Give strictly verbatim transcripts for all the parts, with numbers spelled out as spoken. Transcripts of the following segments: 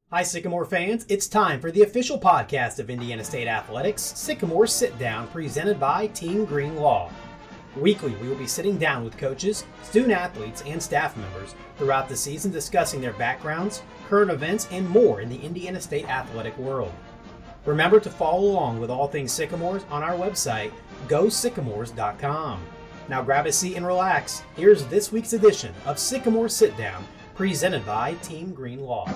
Hi, Sycamore fans. It's time for the official podcast of Indiana State Athletics, Sycamore Sit Down, presented by Team Green Law. Weekly, we will be sitting down with coaches, student athletes, and staff members throughout the season discussing their backgrounds, current events, and more in the Indiana State athletic world. Remember to follow along with all things Sycamores on our website, go sycamores dot com. Now grab a seat and relax. Here's this week's edition of Sycamore Sit Down, presented by Team Green Law.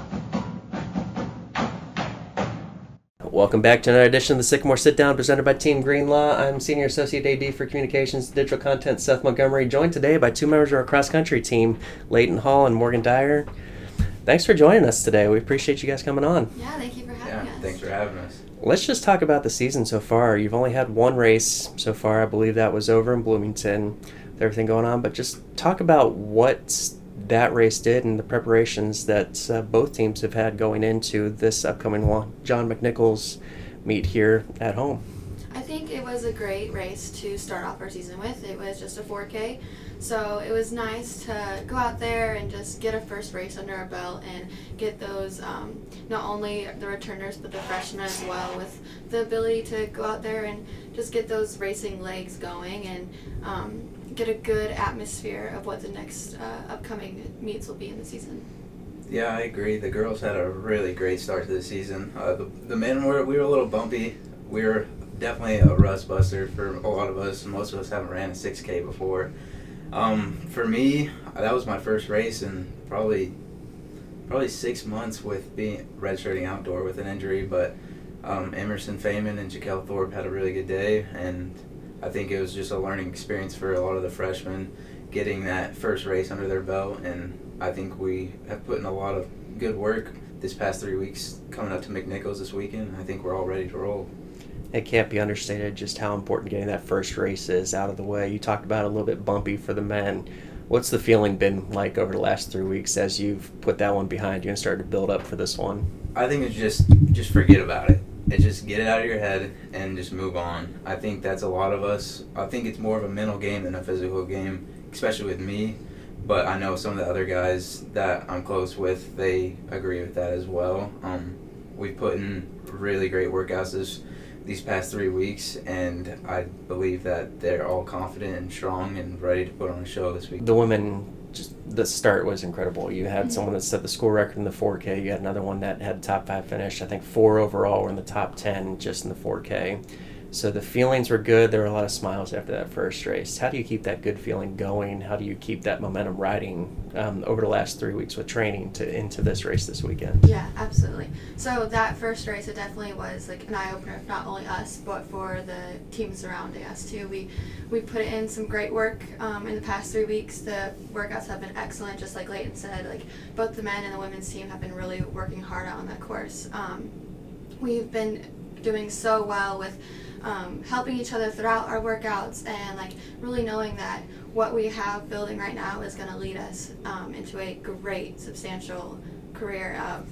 Welcome back to another edition of the Sycamore Sit Down presented by Team Green Law. I'm Senior Associate A D for Communications and Digital Content, Seth Montgomery, joined today by two members of our cross-country team, Leighton Hall and Morgan Dyer. Thanks for joining us today. We appreciate you guys coming on. Yeah, thank you for having yeah, us. Thanks for having us. Let's just talk about the season so far. You've only had one race so far. I believe that was over in Bloomington with everything going on. But just talk about what that race did and the preparations that uh, both teams have had going into this upcoming one, John McNichols meet here at home. I think it was a great race to start off our season with. It was just a four K, so it was nice to go out there and just get a first race under our belt and get those, um, not only the returners but the freshmen as well, with the ability to go out there and just get those racing legs going and um, get a good atmosphere of what the next uh, upcoming meets will be in the season. Yeah, I agree. The girls had a really great start to the season. Uh, the, the men were we were a little bumpy. We were definitely a rust buster for a lot of us. Most of us haven't ran a six K before. Um, for me, that was my first race in probably probably six months with being redshirting outdoor with an injury. But um, Emerson Feynman and Jaquel Thorpe had a really good day, and I think it was just a learning experience for a lot of the freshmen getting that first race under their belt, and I think we have put in a lot of good work this past three weeks coming up to McNichols this weekend. I think we're all ready to roll. It can't be understated just how important getting that first race is out of the way. You talked about it a little bit bumpy for the men. What's the feeling been like over the last three weeks as you've put that one behind you and started to build up for this one? I think it's just just forget about it. It's just get it out of your head and just move on. I think that's a lot of us. I think it's more of a mental game than a physical game, especially with me. But I know some of the other guys that I'm close with, they agree with that as well. Um, we've put in really great workouts this, these past three weeks, and I believe that they're all confident and strong and ready to put on a show this week. The women, just the start was incredible. You had someone that set the school record in the four K. You had another one that had top five finish. I think four overall were in the top ten just in the four K. So the feelings were good. There were a lot of smiles after that first race. How do you keep that good feeling going? How do you keep that momentum riding um, over the last three weeks with training to into this race this weekend? Yeah, absolutely. So that first race, it definitely was like an eye-opener for not only us, but for the teams surrounding us too. We we put in some great work um, in the past three weeks. The workouts have been excellent, just like Leighton said. Like both the men and the women's team have been really working hard on that course. Um, we've been doing so well with Um, helping each other throughout our workouts and like really knowing that what we have building right now is going to lead us um, into a great substantial career of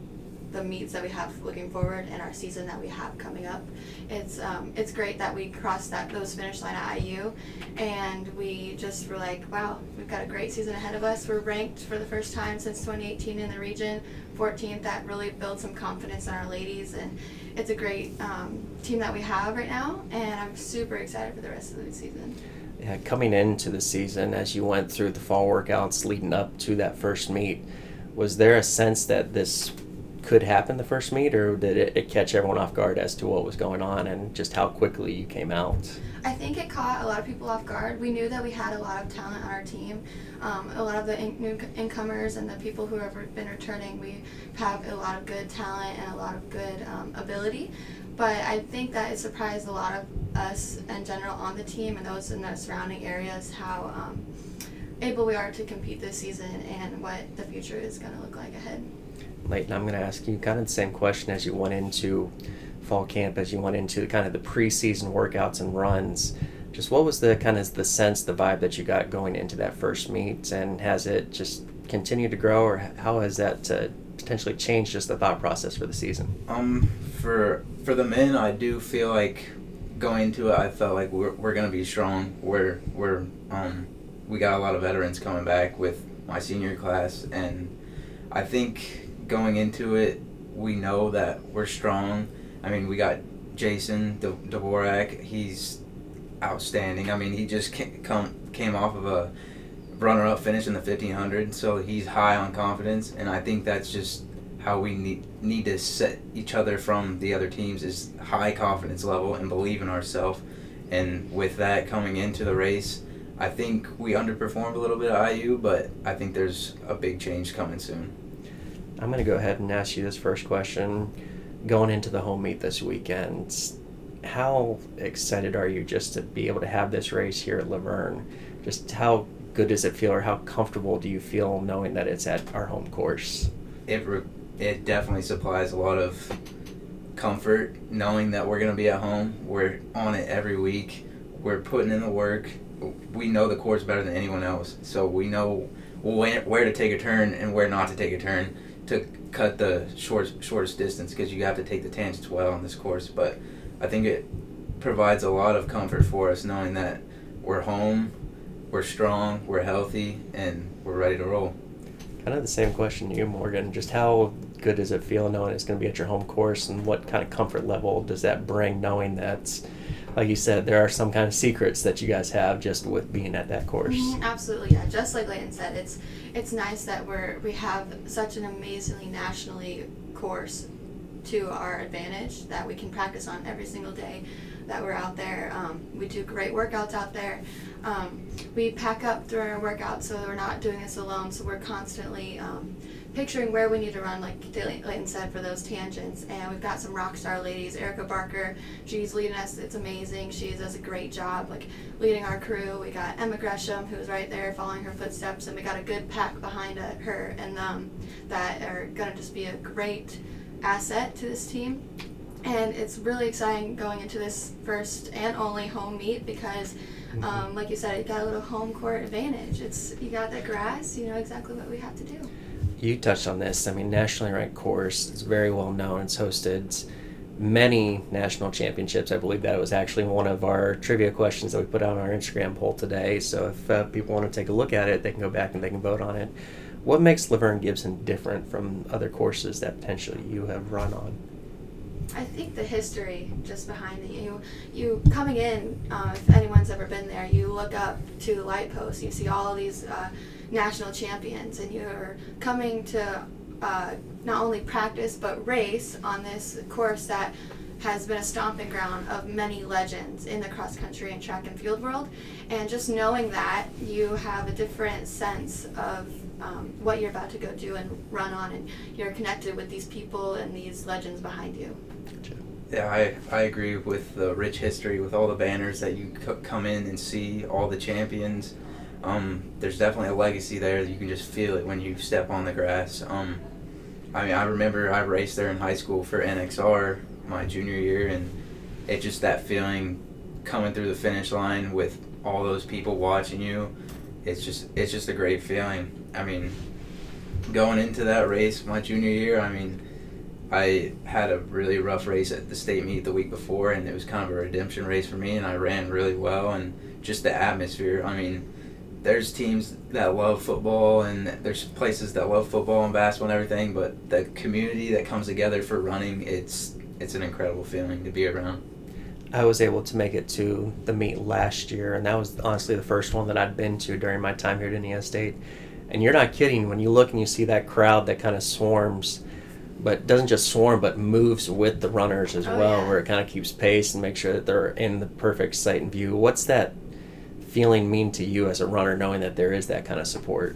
the meets that we have looking forward and our season that we have coming up. It's um, it's great that we crossed that those finish line at I U, and we just were like, wow, we've got a great season ahead of us. We're ranked for the first time since twenty eighteen in the region, fourteenth. That really builds some confidence in our ladies, and it's a great um, team that we have right now, and I'm super excited for the rest of the season. Yeah, coming into the season, as you went through the fall workouts leading up to that first meet, was there a sense that this could happen the first meet, or did it, it catch everyone off guard as to what was going on and just how quickly you came out? I think it caught a lot of people off guard. We knew that we had a lot of talent on our team. Um, a lot of the in- new incomers and the people who have been returning, we have a lot of good talent and a lot of good um, ability. But I think that it surprised a lot of us in general on the team and those in the surrounding areas how um, able we are to compete this season and what the future is going to look like ahead. Leighton, I'm going to ask you kind of the same question as you went into fall camp, as you went into kind of the preseason workouts and runs. Just what was the kind of the sense, the vibe that you got going into that first meet, and has it just continued to grow, or how has that uh, potentially changed just the thought process for the season? Um, for for the men, I do feel like going into it, I felt like we're we're gonna be strong. We're we're um we got a lot of veterans coming back with my senior class, and I think going into it, we know that we're strong. I mean, we got Jason Dvorak. He's outstanding. I mean, he just came, come, came off of a runner-up finish in the fifteen hundred, so he's high on confidence, and I think that's just how we need need to set each other from the other teams, is high confidence level and believe in ourselves. And with that coming into the race, I think we underperformed a little bit at I U, but I think there's a big change coming soon. I'm going to go ahead and ask you this first question. Going into the home meet this weekend, how excited are you just to be able to have this race here at Laverne? Just how good does it feel, or how comfortable do you feel knowing that it's at our home course? It re- it definitely supplies a lot of comfort knowing that we're going to be at home. We're on it every week. We're putting in the work. We know the course better than anyone else, so we know where, where to take a turn and where not to take a turn to cut the short, shortest distance, because you have to take the tangents well on this course. But I think it provides a lot of comfort for us knowing that we're home, we're strong, we're healthy, and we're ready to roll. Kind of the same question to you, Morgan. Just how good does it feel knowing it's going to be at your home course, and what kind of comfort level does that bring knowing that, like you said, there are some kind of secrets that you guys have just with being at that course? Mm-hmm, absolutely, yeah. Just like Leighton said, it's it's nice that we're we have such an amazingly nationally course to our advantage that we can practice on every single day that we're out there. Um, we do great workouts out there. Um, we pack up during our workouts, so we're not doing this alone, so we're constantly um, picturing where we need to run, like Leighton said, for those tangents. And we've got some rock star ladies. Erica Barker, she's leading us. It's amazing. She does a great job, like leading our crew. We got Emma Gresham, who's right there following her footsteps, and we got a good pack behind her, and um, that are going to just be a great asset to this team. And it's really exciting going into this first and only home meet because, um, like you said, you got a little home court advantage. It's you got the grass, you know exactly what we have to do. You touched on this. I mean, nationally ranked course. It's very well known. It's hosted many national championships. I believe that was actually one of our trivia questions that we put out on our Instagram poll today. So if uh, people want to take a look at it, they can go back and they can vote on it. What makes Laverne Gibson different from other courses that potentially you have run on? I think the history just behind it. You, you coming in, uh, if anyone's ever been there, you look up to the light post, you see all of these uh, national champions, and you're coming to uh, not only practice but race on this course that has been a stomping ground of many legends in the cross country and track and field world. And just knowing that, you have a different sense of um, what you're about to go do and run on, and you're connected with these people and these legends behind you. Yeah, I, I agree with the rich history, with all the banners that you c- come in and see, all the champions. Um, there's definitely a legacy there. You can just feel it when you step on the grass. Um, I mean, I remember I raced there in high school for N X R my junior year, and it just that feeling coming through the finish line with all those people watching you. It's just it's just a great feeling. I mean, going into that race my junior year, I mean, I had a really rough race at the state meet the week before, and it was kind of a redemption race for me, and I ran really well, and just the atmosphere. I mean, there's teams that love football, and there's places that love football and basketball and everything, but the community that comes together for running, it's it's an incredible feeling to be around. I was able to make it to the meet last year, and that was honestly the first one that I'd been to during my time here at Indiana State. And you're not kidding when you look and you see that crowd that kind of swarms, but doesn't just swarm, but moves with the runners as oh, well, yeah. where it kind of keeps pace and makes sure that they're in the perfect sight and view. What's that feeling mean to you as a runner, knowing that there is that kind of support?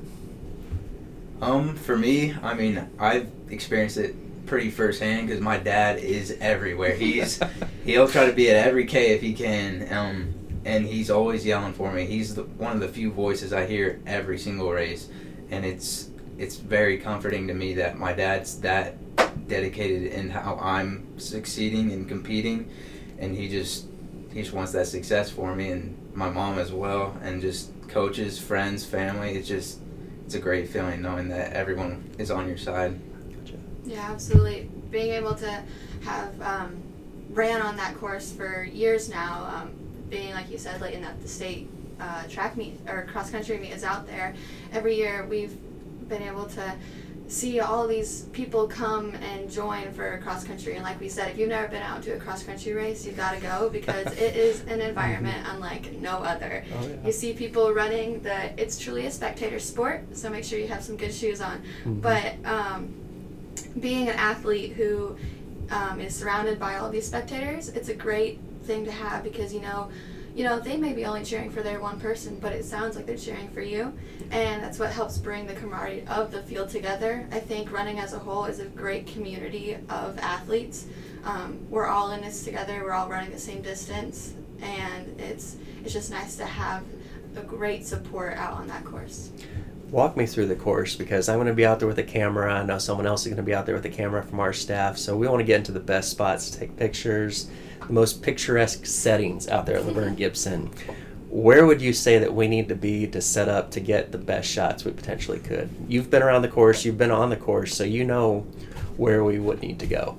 Um, for me, I mean, I've experienced it pretty firsthand because my dad is everywhere. He's he'll try to be at every K if he can, um, and he's always yelling for me. He's the, one of the few voices I hear every single race, and it's it's very comforting to me that my dad's that dedicated in how I'm succeeding and competing, and he just he just wants that success for me, and my mom as well, and just coaches, friends, family. It's just it's a great feeling knowing that everyone is on your side. Yeah, absolutely. Being able to have um, ran on that course for years now, um, being, like you said, Leighton, that the state uh, track meet or cross-country meet is out there. Every year we've been able to see all these people come and join for cross country. And like we said, if you've never been out to a cross country race, you've got to go because it is an environment unlike no other. Oh, yeah. You see people running the, it's truly a spectator sport, so make sure you have some good shoes on. Mm-hmm. But um, being an athlete who um, is surrounded by all these spectators, it's a great thing to have because, you know, you know, they may be only cheering for their one person, but it sounds like they're cheering for you. And that's what helps bring the camaraderie of the field together. I think running as a whole is a great community of athletes. Um, we're all in this together. We're all running the same distance. And it's it's just nice to have a great support out on that course. Walk me through the course because I'm going to be out there with a camera. I know someone else is going to be out there with a camera from our staff. So we want to get into the best spots to take pictures, the most picturesque settings out there at Laverne Gibson. Where would you say that we need to be to set up to get the best shots we potentially could? You've been around the course, you've been on the course, so you know where we would need to go.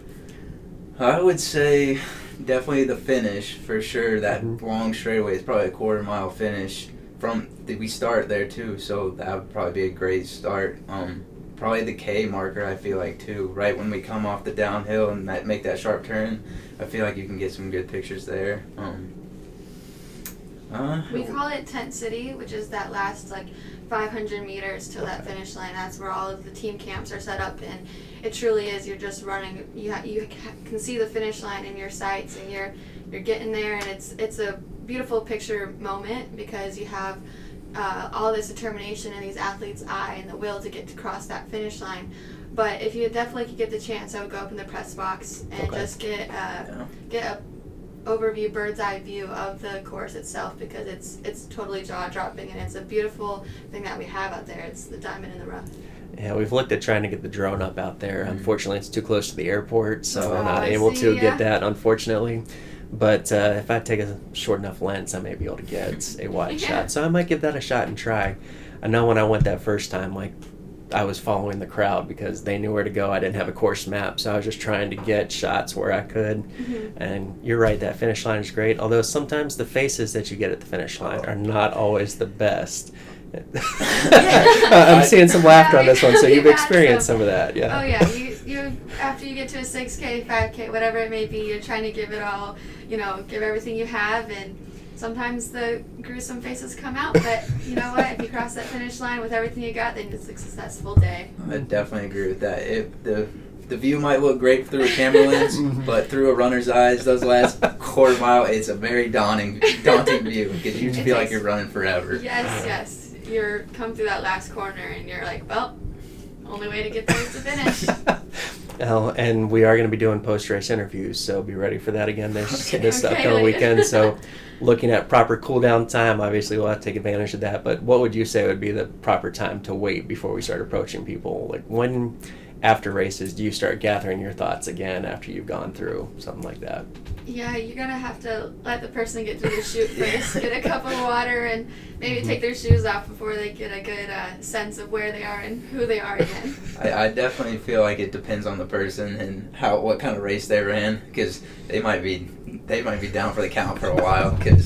I would say definitely the finish for sure. That Mm-hmm. long straightaway is probably a quarter mile finish. From we start there too, so that would probably be a great start. Um, probably the K marker, I feel like too. Right when we come off the downhill and that make that sharp turn, I feel like you can get some good pictures there. Um, uh, We call it Tent City, which is that last like five hundred meters to that finish line. That's where all of the team camps are set up, and it truly is. You're just running. You ha- you can see the finish line in your sights, and you're you're getting there, and it's it's a beautiful picture moment because you have uh, all this determination in these athletes' eye and the will to get to cross that finish line. But if you definitely could get the chance, I would go up in the press box and Okay. just get uh, yeah. get a overview, bird's eye view of the course itself because it's it's totally jaw dropping and it's a beautiful thing that we have out there. It's the diamond in the rough. Yeah, we've looked at trying to get the drone up out there. Mm-hmm. Unfortunately, it's too close to the airport, so Oh, I'm not I able see, to yeah. get that, unfortunately. But uh, if I take a short enough lens, I may be able to get a wide Yeah. shot. So I might give that a shot and try. I know when I went that first time, like, I was following the crowd because they knew where to go. I didn't have a course map, so I was just trying to get shots where I could. Mm-hmm. And you're right, that finish line is great, although sometimes the faces that you get at the finish line are not always the best. I'm seeing some laughter on this one, so you've We've had experienced some. some of that, yeah. Oh yeah, you you after you get to a six K, five K, whatever it may be, you're trying to give it all, you know, give everything you have, and sometimes the gruesome faces come out, but you know what? If you cross that finish line with everything you got, then it's a successful day. I definitely agree with that. If the the view might look great through a camera lens, but through a runner's eyes, those last quarter mile, it's a very daunting, daunting view because you It feel like takes- you're running forever. Yes, yes. You're come through that last corner, and you're like, well, only way to get there is to finish. Well, and we are going to be doing post-race interviews, so be ready for that again this, Okay. this Okay, upcoming later. weekend. So looking at proper cool-down time, obviously we'll have to take advantage of that. But what would you say would be the proper time to wait before we start approaching people? Like when, after races, do you start gathering your thoughts again after you've gone through something like that? Yeah, you're gonna have to let the person get through the chute first, get a cup of water, and maybe take their shoes off before they get a good uh, sense of where they are and who they are again. I, I definitely feel like it depends on the person and how what kind of race they ran because they might be they might be down for the count for a while because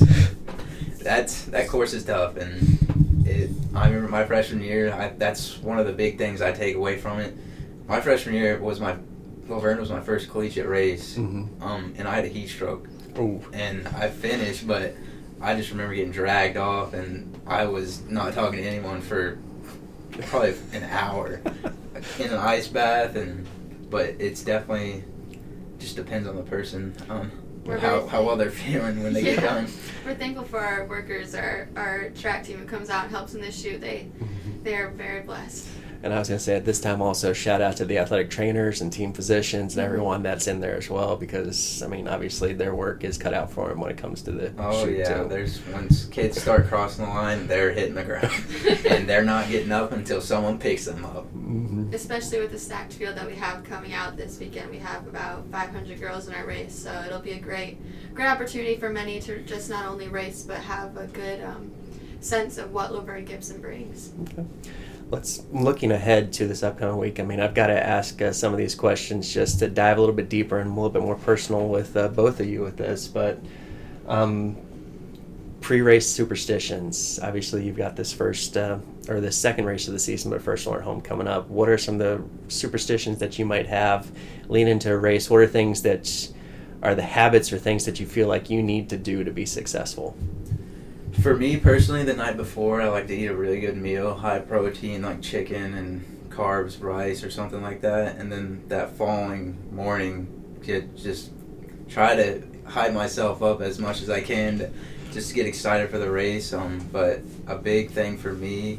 that's that course is tough and it. I remember my freshman year. I, that's one of the big things I take away from it. My freshman year was my Laverne was my first collegiate race, Mm-hmm. um, and I had a heat stroke Ooh. and I finished, but I just remember getting dragged off and I was not talking to anyone for probably an hour in an ice bath, and but it's definitely just depends on the person, um, We're how very how well they're feeling when they get Yeah. done. We're thankful for our workers, our our track team who comes out and helps in this shoot. They they are very blessed. And I was going to say at this time also shout out to the athletic trainers and team physicians and everyone that's in there as well because, I mean, obviously their work is cut out for them when it comes to the Oh shoot yeah, too. there's once kids start crossing the line, they're hitting the ground, and they're not getting up until someone picks them up. Mhm. Especially with the stacked field that we have coming out this weekend, we have about five hundred girls in our race, so it'll be a great, great opportunity for many to just not only race but have a good um, sense of what Laverne Gibson brings. Okay. Let's looking ahead to this upcoming week. I mean, I've got to ask uh, some of these questions just to dive a little bit deeper and a little bit more personal with uh, both of you with this. But um, pre-race superstitions. Obviously, you've got this first uh, or this second race of the season, but first First Home coming up. What are some of the superstitions that you might have lean into a race? What are things that are the habits or things that you feel like you need to do to be successful? For me personally, the night before, I like to eat a really good meal, high protein, like chicken and carbs, rice or something like that. And then that following morning, get, just try to hype myself up as much as I can to just get excited for the race. Um, but a big thing for me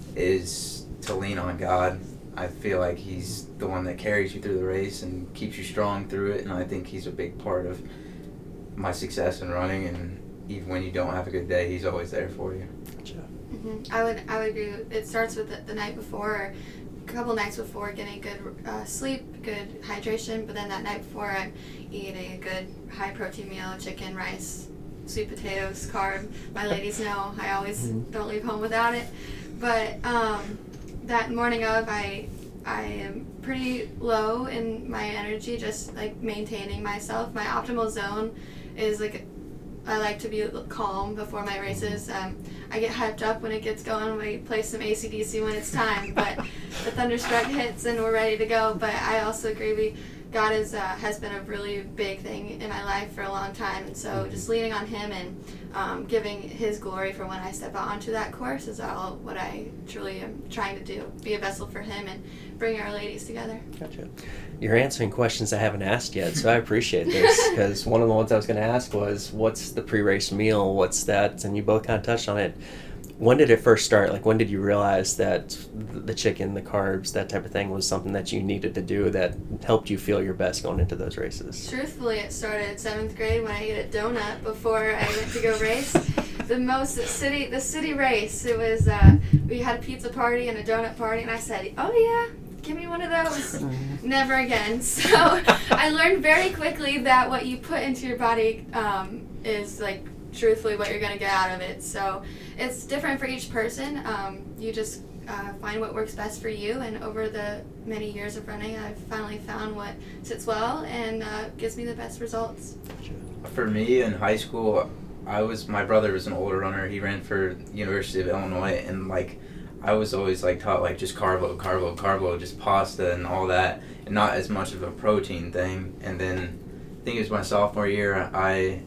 is to lean on God. I feel like He's the one that carries you through the race and keeps you strong through it. And I think He's a big part of my success in running. And even when you don't have a good day, He's always there for you. Gotcha. Mm-hmm. I would I would agree. It starts with the, the night before, or a couple nights before, getting good uh, sleep, good hydration. But then that night before, I'm eating a good high protein meal: chicken, rice, sweet potatoes, carb. My ladies know I always Mm-hmm. don't leave home without it. But um, that morning of, I I am pretty low in my energy, just like maintaining myself. My optimal zone is like, I like to be calm before my races. Um, I get hyped up when it gets going. We play some A C D C when it's time, but the Thunderstruck hits and we're ready to go. But I also agree, we, God is, uh, has been a really big thing in my life for a long time, and so just leaning on Him and um, giving His glory for when I step out onto that course is all what I truly am trying to do. Be a vessel for Him and bring our ladies together. Gotcha. You're answering questions I haven't asked yet, so I appreciate this, because one of the ones I was going to ask was, what's the pre-race meal? What's that? And you both kind of touched on it. When did it first start? Like, when did you realize that the chicken, the carbs, that type of thing was something that you needed to do that helped you feel your best going into those races? Truthfully, it started seventh grade when I ate a donut before I went to go race. The most city, the city race. It was uh, we had a pizza party and a donut party, and I said, "Oh yeah, give me one of those." Never again. So I learned very quickly that what you put into your body um, is like truthfully what you're going to get out of it. So it's different for each person. Um, you just uh, find what works best for you, and over the many years of running, I've finally found what sits well and uh, gives me the best results. For me in high school, I was my brother was an older runner. He ran for University of Illinois, and like I was always like taught like just carb load, carb load, carb load, just pasta and all that, and not as much of a protein thing. And then I think it was my sophomore year, I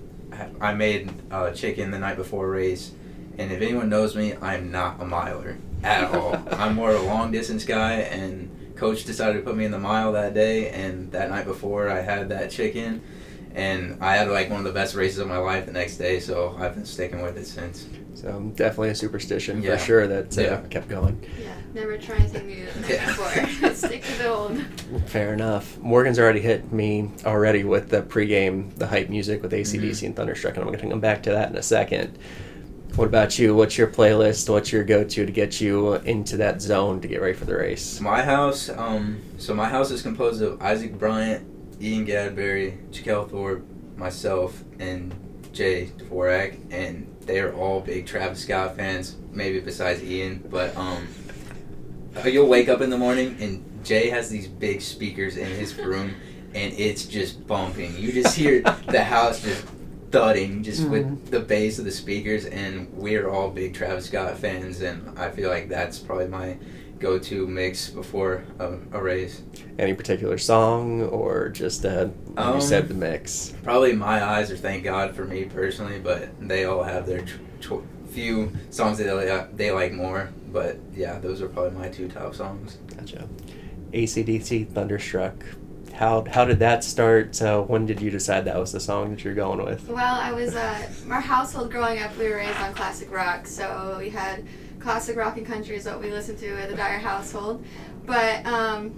I made uh, chicken the night before a race, and if anyone knows me, I'm not a miler at all. I'm more of a long distance guy, and coach decided to put me in the mile that day, and that night before I had that chicken, and I had like one of the best races of my life the next day, so I've been sticking with it since. So definitely a superstition Yeah. for sure that uh, Yeah. kept going. Yeah, never try anything new the night Yeah. before. Stick to the old. Fair enough. Morgan's already hit me already with the pregame, the hype music with A C D C Mm-hmm. and Thunderstruck, and I'm going to come back to that in a second. What about you? What's your playlist? What's your go-to to get you into that zone to get ready for the race? My house, um, so my house is composed of Isaac Bryant, Ian Gadberry, Jaquel Thorpe, myself, and Jay Dvorak, and they are all big Travis Scott fans, maybe besides Ian, but um, you'll wake up in the morning and Jay has these big speakers in his room, and it's just bumping. You just hear the house just thudding just Mhm. with the bass of the speakers, and we're all big Travis Scott fans, and I feel like that's probably my go-to mix before a, a race. Any particular song or just, uh, like Um, you said, the mix? Probably My Eyes or Thank God for me personally, but they all have their ch- ch- few songs that they, they like more. But yeah, those are probably my two top songs. Gotcha. A C D C, Thunderstruck. How how did that start? Uh, when did you decide that was the song that you're going with? Well, I was, uh, our household growing up, we were raised on classic rock, so we had classic rock and country is what we listened to at the Dyer household. But um,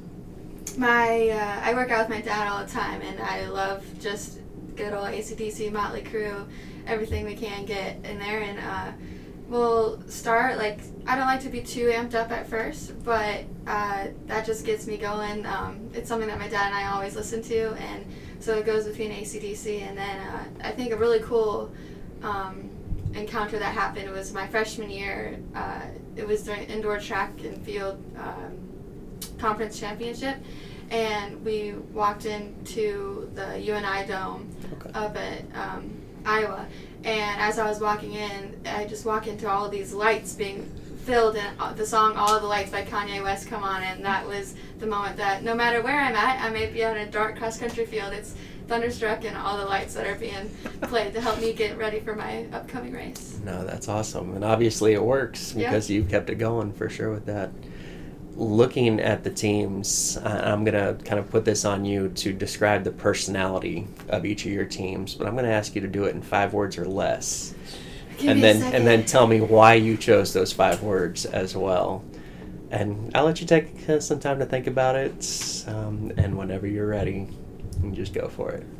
my, uh, I work out with my dad all the time, and I love just good old A C D C, Motley Crue, everything we can get in there, and uh, we'll start, like, I don't like to be too amped up at first, but uh, that just gets me going. Um, it's something that my dad and I always listen to, and so it goes between A C D C, and then uh, I think a really cool um, encounter that happened was my freshman year. Uh, it was during indoor track and field um, conference championship, and we walked into the U N I Dome Okay. up at um, Iowa, And as I was walking in, I just walk into all of these lights being filled, and the song All of the Lights by Kanye West come on, and that was the moment that no matter where I'm at, I may be on a dark cross-country field, it's Thunderstruck and all the lights that are being played to help me get ready for my upcoming race. No, that's awesome. And obviously it works because yeah. you've kept it going for sure with that. Looking at the teams, I'm going to kind of put this on you to describe the personality of each of your teams, but I'm going to ask you to do it in five words or less. Give and me a then second. and then tell me why you chose those five words as well. And I'll let you take uh, some time to think about it, um, and whenever you're ready, you just go for it.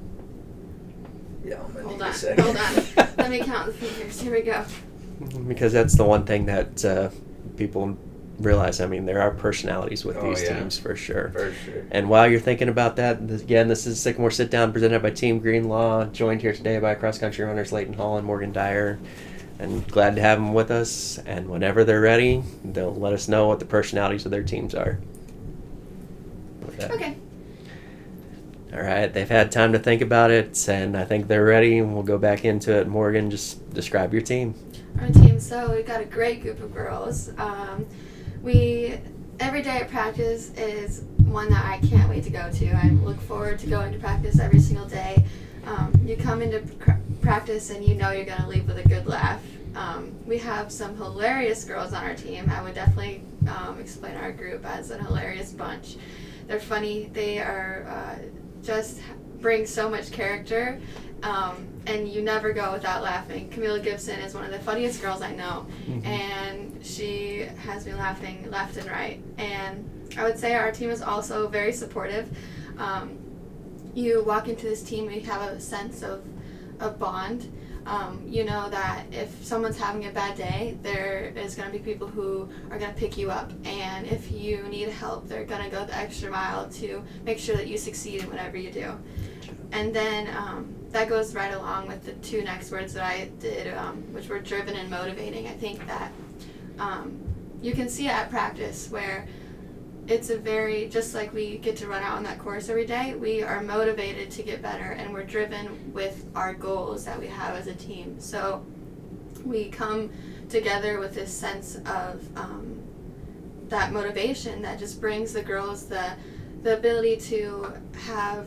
Yeah, I'm gonna Hold need on, a second. hold on. Let me count the fingers. Here we go. Because that's the one thing that uh, people realize. I mean, there are personalities with Oh, these yeah. teams for sure. For sure. And while you're thinking about that, this, again, this is Sycamore Sit Down presented by Team Greenlaw, joined here today by cross-country runners Leighton Hall and Morgan Dyer. And glad to have them with us. And whenever they're ready, they'll let us know what the personalities of their teams are. With that. Okay. All right, they've had time to think about it, and I think they're ready. We'll go back into it. Morgan, just describe your team. Our team, so we've got a great group of girls. Um, we, every day at practice is one that I can't wait to go to. I look forward to going to practice every single day. Um, you come into pr- practice and you know you're going to leave with a good laugh. Um, we have some hilarious girls on our team. I would definitely um, explain our group as a hilarious bunch. They're funny. They are uh, just bring so much character, um, and you never go without laughing. Camila Gibson is one of the funniest girls I know, mm-hmm. and she has me laughing left and right. And I would say our team is also very supportive. Um, you walk into this team and you have a sense of a bond. Um, you know that if someone's having a bad day, there is going to be people who are going to pick you up. And if you need help, they're going to go the extra mile to make sure that you succeed in whatever you do. And then um, that goes right along with the two next words that I did, um, which were driven and motivating. I think that um, you can see it at practice where it's a very, just like we get to run out on that course every day, we are motivated to get better, and we're driven with our goals that we have as a team. So we come together with this sense of um, that motivation that just brings the girls the the ability to have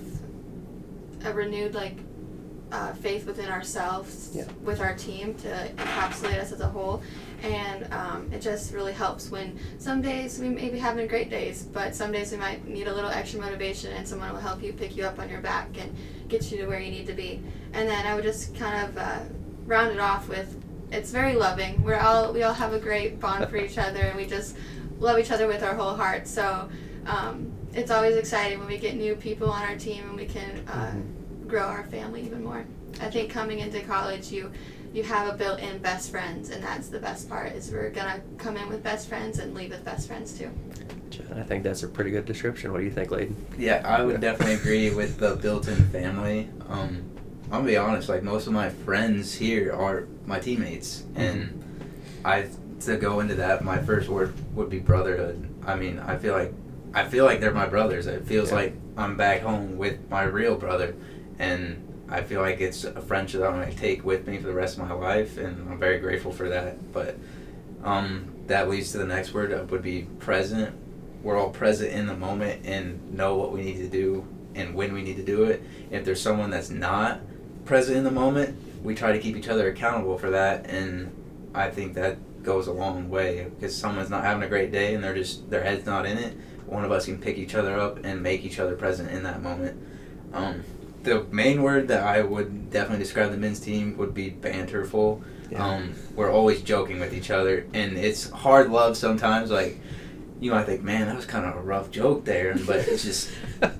a renewed like uh, faith within ourselves, yeah. with our team, to encapsulate us as a whole. And um, it just really helps when some days we may be having great days, but some days we might need a little extra motivation, and someone will help you pick you up on your back and get you to where you need to be. And then I would just kind of uh, round it off with, it's very loving. We're all we all have a great bond for each other, and we just love each other with our whole heart. So um, it's always exciting when we get new people on our team and we can uh, mm-hmm. grow our family even more. I think coming into college, you you have a built-in best friends, and that's the best part, is we're going to come in with best friends and leave with best friends too. I think that's a pretty good description. What do you think, Leighton? Yeah, I would definitely agree with the built-in family. Um, I'm going to be honest, like most of my friends here are my teammates, and I to go into that, my first word would be brotherhood. I mean, I feel like I feel like they're my brothers. It feels yeah. like I'm back home with my real brother, and I feel like it's a friendship that I'm going to take with me for the rest of my life, and I'm very grateful for that. But um, that leads to the next word, would be present. We're all present in the moment and know what we need to do and when we need to do it. If there's someone that's not present in the moment, we try to keep each other accountable for that, and I think that goes a long way, because someone's not having a great day and they're just their head's not in it. One of us can pick each other up and make each other present in that moment. Um, The main word that I would definitely describe the men's team would be banterful. Yeah. Um, we're always joking with each other, and it's hard love sometimes. Like, you might think, man, that was kind of a rough joke there, but it's just,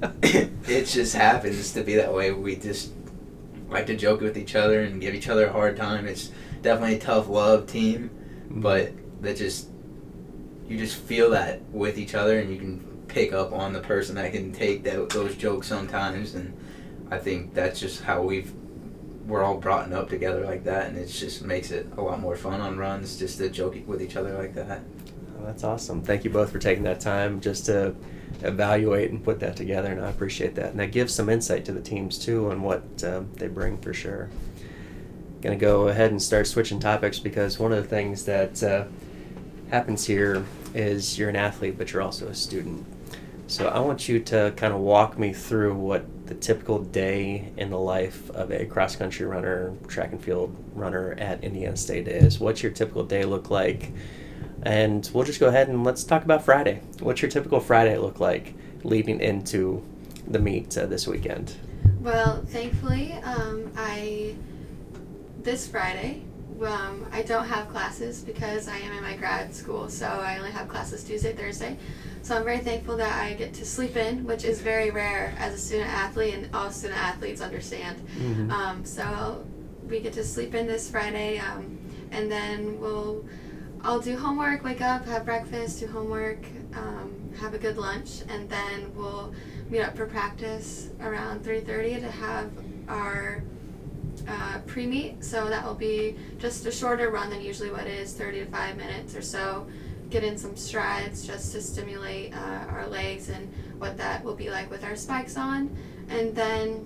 it just happens to be that way. We just like to joke with each other and give each other a hard time. It's definitely a tough love team, but that just, you just feel that with each other, and you can pick up on the person that can take that, those jokes sometimes, and I think that's just how we've we're all brought up together like that, and it just makes it a lot more fun on runs just to joke with each other like that. Oh, that's awesome. Thank you both for taking that time just to evaluate and put that together, and I appreciate that. And that gives some insight to the teams too on what uh, they bring for sure. going to go ahead and start switching topics because one of the things that uh, happens here is you're an athlete, but you're also a student. So I want you to kind of walk me through what the typical day in the life of a cross-country runner, track and field runner at Indiana State is. What's your typical day look like? And we'll just go ahead and let's talk about Friday. What's your typical Friday look like leading into the meet uh, this weekend? Well, thankfully, um, I this Friday, um, I don't have classes because I am in my grad school, so I only have classes Tuesday, Thursday. So I'm very thankful that I get to sleep in, which is very rare as a student athlete, and all student athletes understand. Mm-hmm. Um, so we get to sleep in this Friday, um, and then we'll I'll do homework, wake up, have breakfast, do homework, um, have a good lunch, and then we'll meet up for practice around three thirty to have our uh, pre-meet. So that will be just a shorter run than usually what it is, thirty to five minutes or so. Get in some strides just to stimulate uh, our legs and what that will be like with our spikes on. And then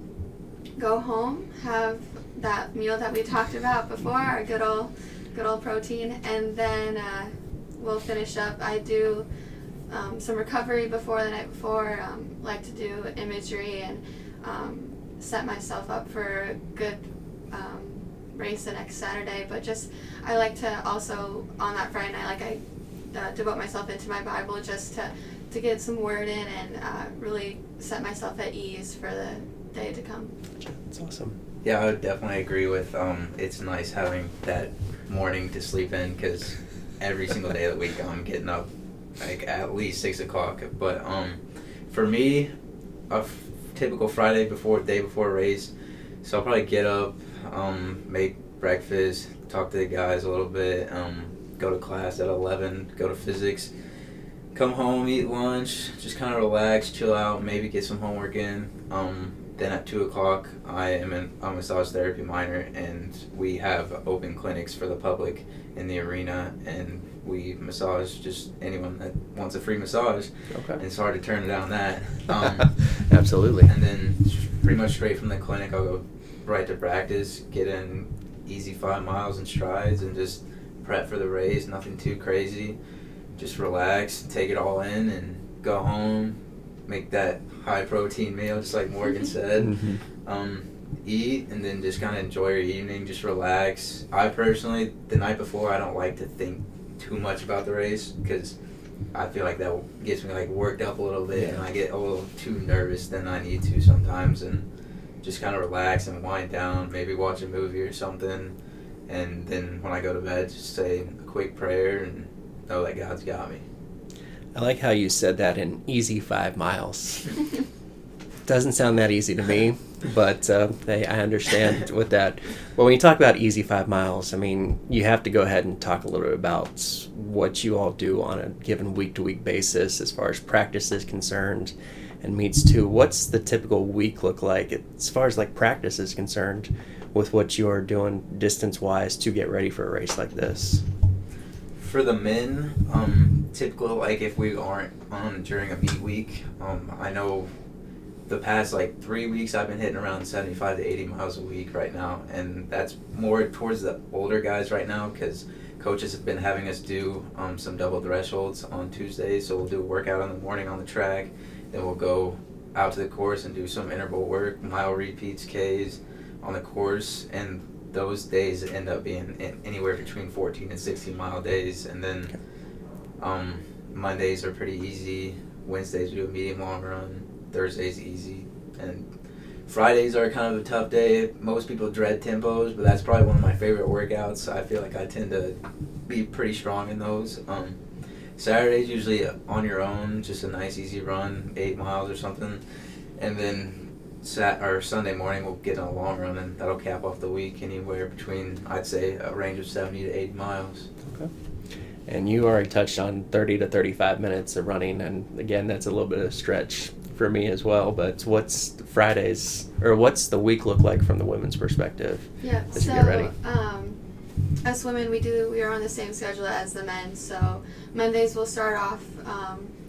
go home, have that meal that we talked about before, our good old good old protein, and then uh, we'll finish up. I do um, some recovery before the night before, um, like to do imagery and um, set myself up for a good um, race the next Saturday. But just, I like to also, on that Friday night, like I uh, devote myself into my Bible just to, to get some word in and uh, really set myself at ease for the day to come. That's awesome. Yeah, I would definitely agree with um, it's nice having that morning to sleep in because every single day of the week I'm getting up like at least six o'clock. But um, for me, a f- typical Friday before day before a race, so I'll probably get up, um, make breakfast, talk to the guys a little bit, um, go to class at eleven, go to physics, come home, eat lunch, just kind of relax, chill out, maybe get some homework in. Um, Then at two o'clock, I am in a massage therapy minor, and we have open clinics for the public in the arena, and we massage just anyone that wants a free massage. Okay. And it's hard to turn down that. Um, Absolutely. and then pretty much straight from the clinic, I'll go right to practice, get in easy five miles in strides, and just prep for the race, nothing too crazy. Just relax, take it all in, and go home, make that high protein meal, just like Morgan said. Mm-hmm. Um, eat, and then just kind of enjoy your evening, just relax. I personally, the night before, I don't like to think too much about the race because I feel like that gets me like worked up a little bit, Yeah. and I get a little too nervous than I need to sometimes, and just kind of relax and wind down, maybe watch a movie or something, and then when I go to bed, just say a quick prayer and know that God's got me. I like how you said that in easy five miles. Doesn't sound that easy to me, but uh, hey, I understand with that. Well, when you talk about easy five miles, I mean, you have to go ahead and talk a little bit about what you all do on a given week-to-week basis as far as practice is concerned and meets too. What's the typical week look like as far as like practice is concerned with what you're doing distance-wise to get ready for a race like this? For the men, um, typical, like if we aren't on during a meet week, um, I know the past like three weeks I've been hitting around seventy-five to eighty miles a week right now, and that's more towards the older guys right now because coaches have been having us do um, some double thresholds on Tuesdays, so we'll do a workout in the morning on the track, then we'll go out to the course and do some interval work, mile repeats, Ks on the course, and those days end up being in anywhere between fourteen and sixteen mile days, and then um, Mondays are pretty easy, Wednesdays we do a medium long run, Thursdays easy, and Fridays are kind of a tough day. Most people dread tempos, but that's probably one of my favorite workouts. I feel like I tend to be pretty strong in those. Um, Saturdays usually on your own, just a nice easy run, eight miles or something, and then Sat or Sunday morning we'll get on a long run, and that'll cap off the week anywhere between, I'd say, a range of seventy to eighty miles. Okay. And you already touched on thirty to thirty-five minutes of running, and again, that's a little bit of a stretch for me as well. But what's Fridays, or what's the week look like from the women's perspective? Yeah, as so you get ready? Um, as women, we do we are on the same schedule as the men. So Mondays we'll start off um,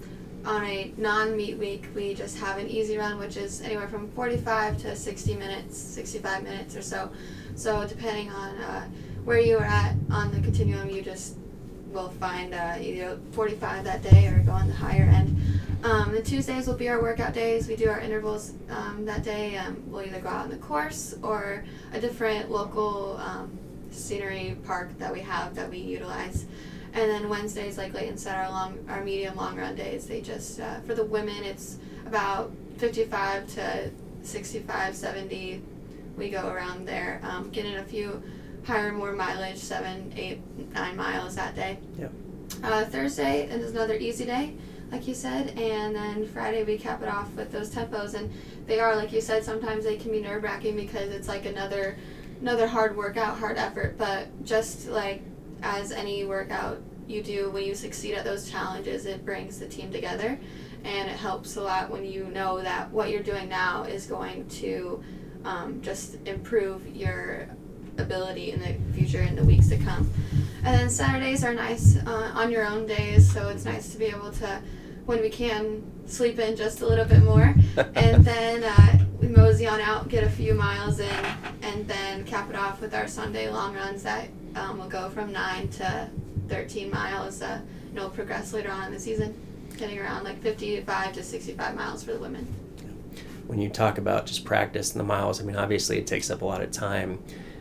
on a non-meet week, we just have an easy run, which is anywhere from forty-five to sixty minutes, sixty-five minutes or so. So depending on uh, where you are at on the continuum, you just will find uh, either forty-five that day or go on the higher end. Um, the Tuesdays will be our workout days. We do our intervals um, that day. Um, we'll either go out on the course or a different local um, scenery park that we have that we utilize. And then Wednesdays, like Leighton said, our long, our medium long run days. They just uh, for the women, it's about fifty-five to sixty-five, seventy. We go around there, um, getting a few higher, more mileage, seven, eight, nine miles that day. Yep. Uh, Thursday is another easy day, like you said, and then Friday we cap it off with those tempos, and they are, like you said, sometimes they can be nerve-wracking because it's like another another hard workout, hard effort, but just like as any workout you do, when you succeed at those challenges, it brings the team together, and it helps a lot when you know that what you're doing now is going to um, just improve your ability in the future, in the weeks to come. And then Saturdays are nice uh, on your own days, so it's nice to be able to, when we can, sleep in just a little bit more, and then uh, we mosey on out, get a few miles in, and then cap it off with our Sunday long runs that um, will go from nine to thirteen miles. Uh, and it'll progress later on in the season, getting around like fifty-five to sixty-five miles for the women. When you talk about just practice and the miles, I mean, obviously it takes up a lot of time.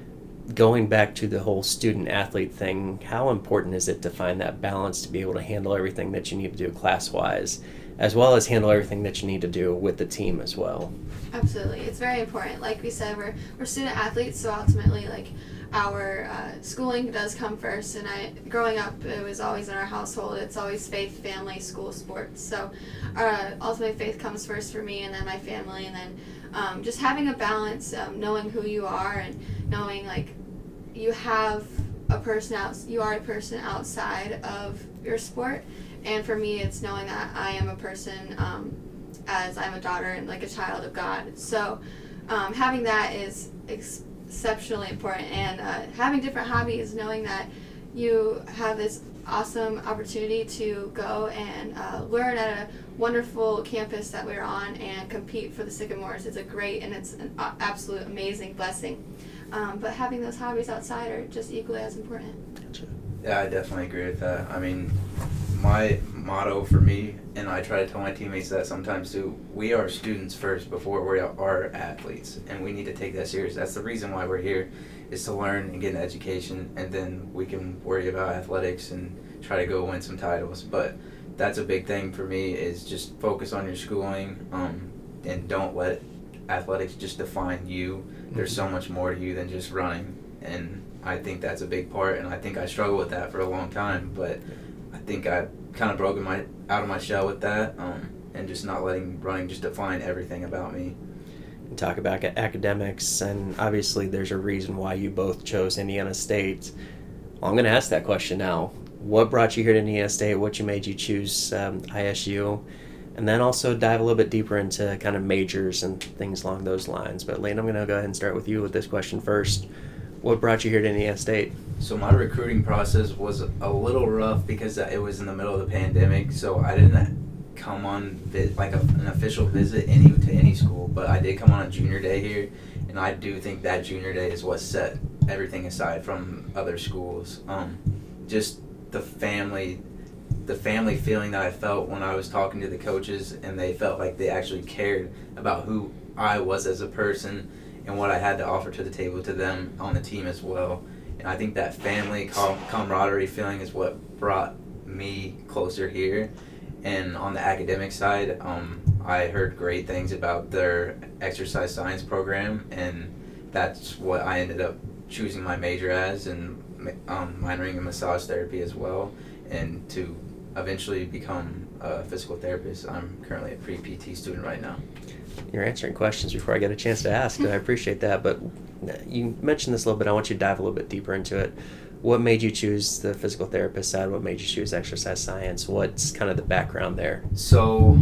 Going back to the whole student-athlete thing, how important is it to find that balance to be able to handle everything that you need to do class-wise, as well as handle everything that you need to do with the team as well? Absolutely. It's very important. Like we said, we're we're student-athletes, so ultimately, like, our uh, schooling does come first. And I, growing up, it was always in our household. It's always faith, family, school, sports. So uh, ultimately, faith comes first for me, and then my family, and then um, just having a balance, um, knowing who you are, and knowing like you have a person out, you are a person outside of your sport. And for me, it's knowing that I am a person, um, as I'm a daughter and like a child of God. So um, having that is ex- exceptionally important, and uh, having different hobbies, knowing that you have this awesome opportunity to go and uh, learn at a wonderful campus that we're on and compete for the Sycamores is a great, and it's an uh, absolute amazing blessing. Um, but having those hobbies outside are just equally as important. Gotcha. Yeah, I definitely agree with that. I mean, my motto for me, and I try to tell my teammates that sometimes too, we are students first before we are athletes, and we need to take that serious. That's the reason why we're here, is to learn and get an education, and then we can worry about athletics and try to go win some titles. But that's a big thing for me, is just focus on your schooling, um, and don't let athletics just define you. There's so much more to you than just running, and I think that's a big part, and I think I struggled with that for a long time, but I think I've kind of broken my out of my shell with that, um, and just not letting running just define everything about me. And talk about academics, and obviously there's a reason why you both chose Indiana State. Well, I'm going to ask that question now. What brought you here to Indiana State? What you made you choose um, I S U? And then also dive a little bit deeper into kind of majors and things along those lines. But Lane, I'm going to go ahead and start with you with this question first. What brought you here to Indiana State? So my recruiting process was a little rough because it was in the middle of the pandemic, so I didn't come on vi- like a, an official visit any to any school, but I did come on a junior day here, and I do think that junior day is what set everything aside from other schools. Um, just the family, the family feeling that I felt when I was talking to the coaches, and they felt like they actually cared about who I was as a person and what I had to offer to the table to them on the team as well. And I think that family com- camaraderie feeling is what brought me closer here. And on the academic side, um, I heard great things about their exercise science program, and that's what I ended up choosing my major as, and um, minoring in massage therapy as well, and to eventually become a physical therapist. I'm currently a pre-P T student right now. You're answering questions before I get a chance to ask, and I appreciate that. But you mentioned this a little bit. I want you to dive a little bit deeper into it. What made you choose the physical therapist side? What made you choose exercise science? What's kind of the background there? So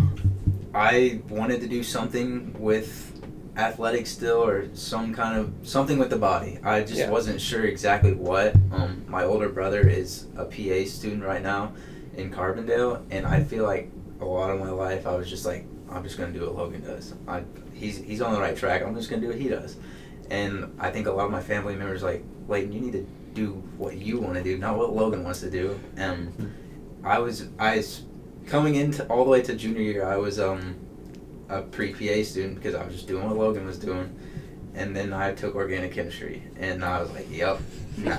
I wanted to do something with athletics still, or some kind of something with the body. I just yeah. wasn't sure exactly what. Um, my older brother is a P A student right now in Carbondale, and I feel like a lot of my life, I was just like, I'm just going to do what Logan does. I, he's, he's on the right track. I'm just going to do what he does. And I think a lot of my family members like, Layton, you need to do what you want to do, not what Logan wants to do. And I was, I was coming into all the way to junior year, I was um, a pre-P A student because I was just doing what Logan was doing. And then I took organic chemistry, and I was like, yep, nah,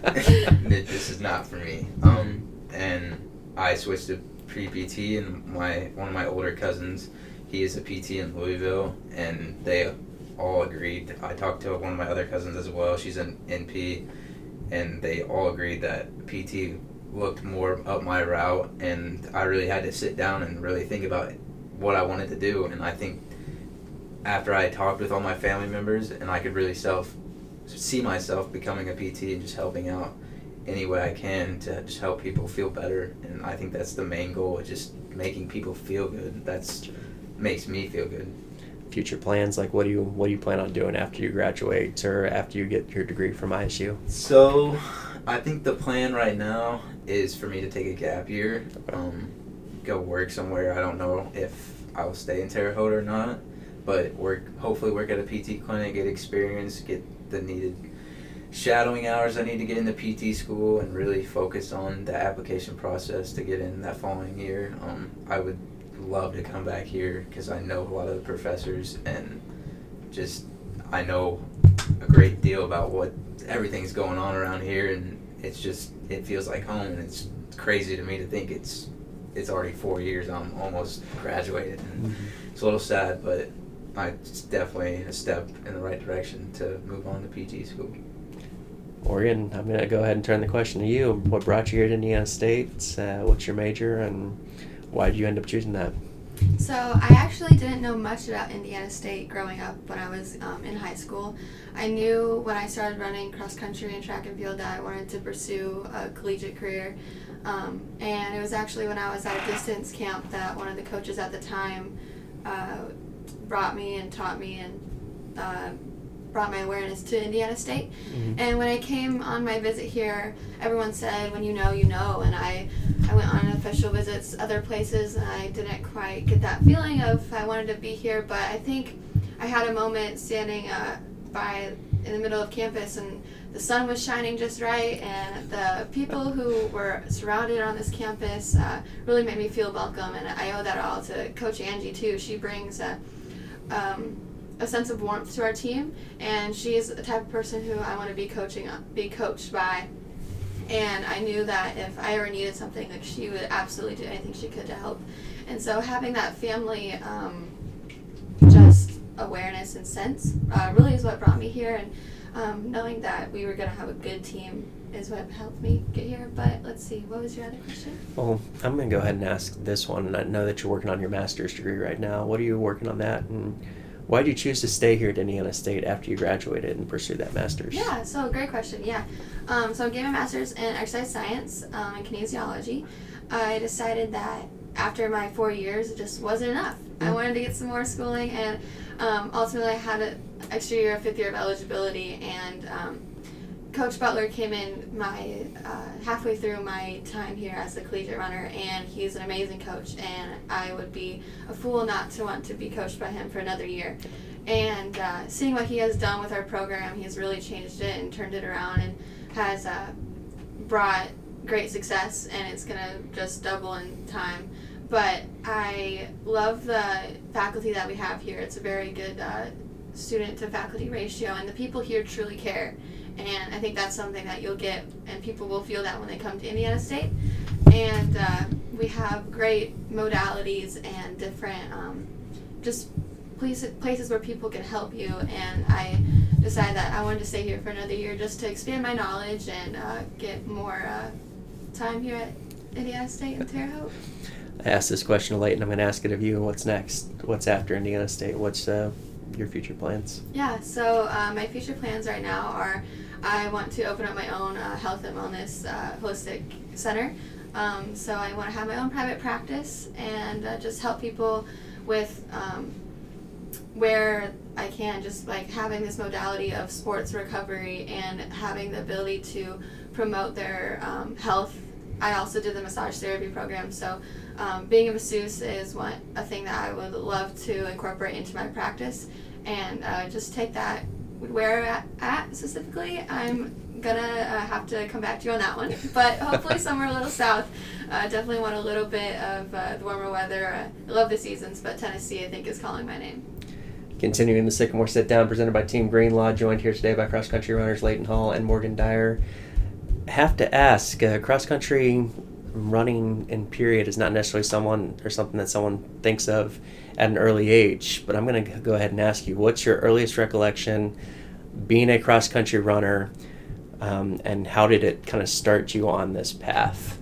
this is not for me. Um, and I switched to pre-P T, and my one of my older cousins, he is a P T in Louisville, and they all agreed. I talked to one of my other cousins as well. She's an N P, and they all agreed that P T looked more up my route, and I really had to sit down and really think about what I wanted to do. And I think after I talked with all my family members, and I could really self see myself becoming a P T and just helping out any way I can to just help people feel better. And I think that's the main goal, just making people feel good. That's makes me feel good. Future plans, like what do you what do you plan on doing after you graduate or after you get your degree from I S U? So I think the plan right now is for me to take a gap year, um, go work somewhere. I don't know if I'll stay in Terre Haute or not, but work hopefully work at a P T clinic, get experience, get the needed shadowing hours I need to get into P T school, and really focus on the application process to get in that following year. Um, I would love to come back here because I know a lot of the professors, and just I know a great deal about what everything's going on around here, and it's just it feels like home, and it's crazy to me to think it's it's already four years. I'm almost graduated, and mm-hmm. It's a little sad, but I, it's definitely a step in the right direction to move on to P T school. Morgan, I'm going to go ahead and turn the question to you. What brought you here to Indiana State? Uh, what's your major, and why did you end up choosing that? So I actually didn't know much about Indiana State growing up when I was um, in high school. I knew when I started running cross country and track and field that I wanted to pursue a collegiate career. Um, and it was actually when I was at a distance camp that one of the coaches at the time uh, brought me and taught me and uh, brought my awareness to Indiana State. Mm-hmm. And when I came on my visit here, everyone said, when you know, you know. And I, I went on official visits other places, and I didn't quite get that feeling of I wanted to be here. But I think I had a moment standing uh, by in the middle of campus, and the sun was shining just right, and the people who were surrounded on this campus uh, really made me feel welcome. And I owe that all to Coach Angie, too. She brings a, um, a sense of warmth to our team, and she is the type of person who I want to be coaching, be coached by. And I knew that if I ever needed something, like she would absolutely do anything she could to help. And so having that family um, just awareness and sense uh, really is what brought me here. And um, knowing that we were going to have a good team is what helped me get here. But let's see, what was your other question? Well, I'm going to go ahead and ask this one. And I know that you're working on your master's degree right now. What are you working on that? And why did you choose to stay here at Indiana State after you graduated and pursue that master's? Yeah, so great question, yeah. Um, so I'm getting my master's in exercise science um, and kinesiology. I decided that after my four years, it just wasn't enough. Mm-hmm. I wanted to get some more schooling, and um, ultimately I had an extra year, a fifth year of eligibility, and um, Coach Butler came in my uh, halfway through my time here as a collegiate runner, and he's an amazing coach, and I would be a fool not to want to be coached by him for another year. And uh, seeing what he has done with our program, he's really changed it and turned it around, and has uh, brought great success, and it's going to just double in time. But I love the faculty that we have here. It's a very good uh, student-to-faculty ratio, and the people here truly care. And I think that's something that you'll get, and people will feel that when they come to Indiana State. And uh, we have great modalities and different um, just places, places where people can help you. And I decided that I wanted to stay here for another year just to expand my knowledge and uh, get more uh, time here at Indiana State and Terre Haute. I asked this question late, and I'm going to ask it of you. What's next? What's after Indiana State? What's uh, your future plans? Yeah, so uh, my future plans right now are I want to open up my own uh, health and wellness uh, holistic center. Um, so I want to have my own private practice and uh, just help people with um, where I can, just like having this modality of sports recovery and having the ability to promote their um, health. I also did the massage therapy program, so um, being a masseuse is one a thing that I would love to incorporate into my practice, and uh, just take that where at, at specifically. I'm gonna uh, have to come back to you on that one, but hopefully somewhere a little south. Uh, definitely want a little bit of uh, the warmer weather. Uh, I love the seasons, but Tennessee I think is calling my name. Continuing the Sycamore Sit Down presented by Team Greenlaw, joined here today by cross country runners Leighton Hall and Morgan Dyer. Have to ask, uh, cross country running in period is not necessarily someone or something that someone thinks of at an early age, but I'm going to go ahead and ask you, what's your earliest recollection being a cross country runner, um, and how did it kind of start you on this path?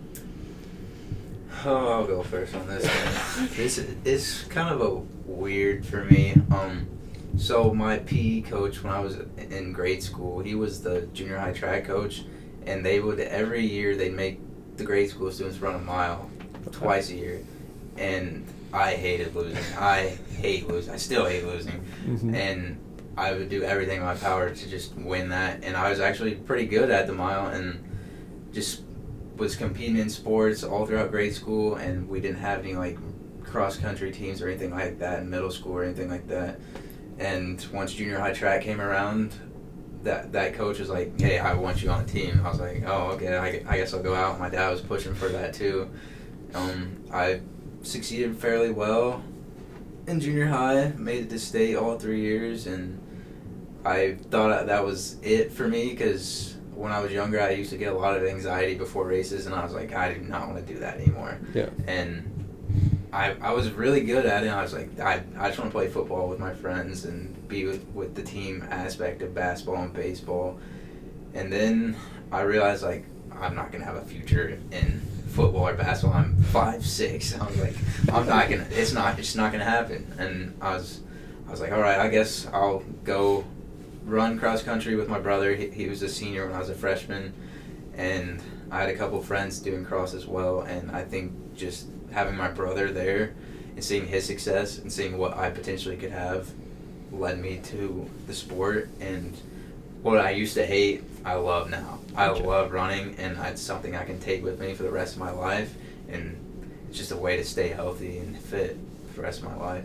Oh, I'll go first on this one. This is kind of a weird for me. Um, so my P E coach when I was in grade school, he was the junior high track coach, and they would every year they'd make the grade school students run a mile twice a year, and I hated losing. I hate losing. I still hate losing, Mm-hmm. and I would do everything in my power to just win that. And I was actually pretty good at the mile, and just was competing in sports all throughout grade school, and we didn't have any like cross country teams or anything like that in middle school or anything like that. And once junior high track came around, that that coach was like, hey, I want you on the team. I was like, oh, okay, I, I guess I'll go out. My dad was pushing for that too. Um, I succeeded fairly well in junior high, made it to state all three years, and I thought that was it for me because when I was younger, I used to get a lot of anxiety before races, and I was like, I do not want to do that anymore. Yeah. And I I was really good at it. And I was like, I, I just want to play football with my friends and be with, with the team aspect of basketball and baseball. And then I realized, like, I'm not going to have a future in football or basketball. I'm five six. I was like, I'm not going to, it's not, it's not going to happen. And I was, I was like, all right, I guess I'll go run cross country with my brother. He, he was a senior when I was a freshman, and I had a couple friends doing cross as well. And I think just having my brother there and seeing his success and seeing what I potentially could have led me to the sport. And what I used to hate, I love now. I love running, and it's something I can take with me for the rest of my life, and it's just a way to stay healthy and fit for the rest of my life.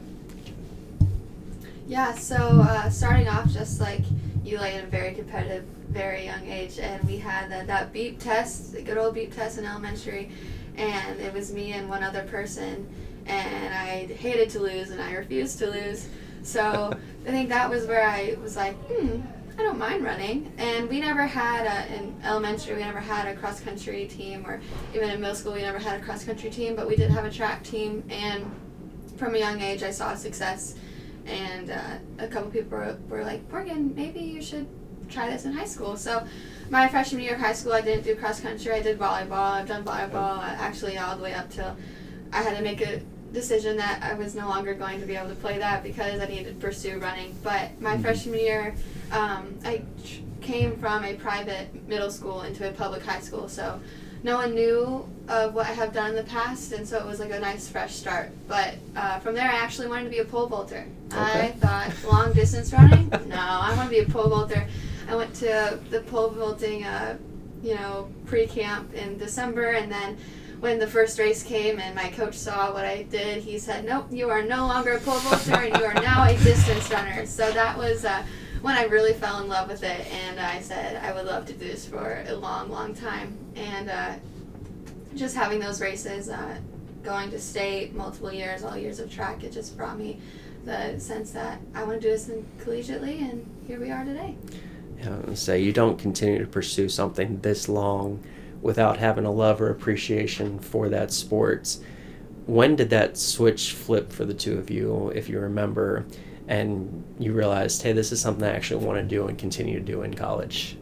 Yeah, so uh, starting off, just like you, like, at a very competitive, very young age, and we had the, that beep test, the good old beep test in elementary, and it was me and one other person, and I hated to lose, and I refused to lose. So I think that was where I was like, hmm, I don't mind running. And we never had, a, in elementary, we never had a cross-country team, or even in middle school, we never had a cross-country team, but we did have a track team, and from a young age, I saw success. And uh, a couple people were, were like, Morgan, maybe you should try this in high school. So my freshman year of high school, I didn't do cross country. I did volleyball. I've done volleyball uh, actually all the way up till I had to make a decision that I was no longer going to be able to play that because I needed to pursue running. But my mm-hmm. freshman year, um, I tr- came from a private middle school into a public high school. So no one knew of what I have done in the past, and so it was like a nice fresh start. But uh, from there, I actually wanted to be a pole vaulter. Okay. I thought, long distance running? No, I want to be a pole vaulter. I went to the pole vaulting, uh, you know, pre-camp in December, and then when the first race came and my coach saw what I did, he said, nope, you are no longer a pole vaulter, and you are now a distance runner. So that was uh, when I really fell in love with it, and I said I would love to do this for a long, long time. And uh, just having those races, uh, going to state multiple years, all years of track, it just brought me the sense that I want to do this in collegiately, and here we are today. Yeah, I was going to say, you don't continue to pursue something this long without having a love or appreciation for that sport. When did that switch flip for the two of you, if you remember, and you realized, hey, this is something I actually want to do and continue to do in college?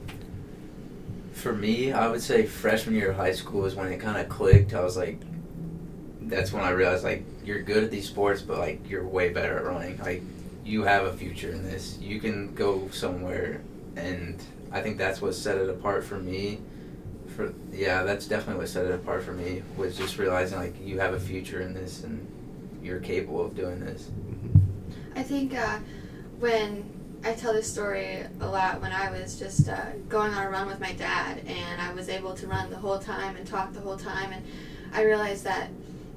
For me, I would say freshman year of high school is when it kind of clicked. I was like, that's when I realized, like, you're good at these sports, but, like, you're way better at running. Like, you have a future in this. You can go somewhere, and I think that's what set it apart for me. For yeah, that's definitely what set it apart for me, was just realizing, like, you have a future in this, and you're capable of doing this. I think uh, when I tell this story a lot, when I was just uh, going on a run with my dad, and I was able to run the whole time and talk the whole time, and I realized that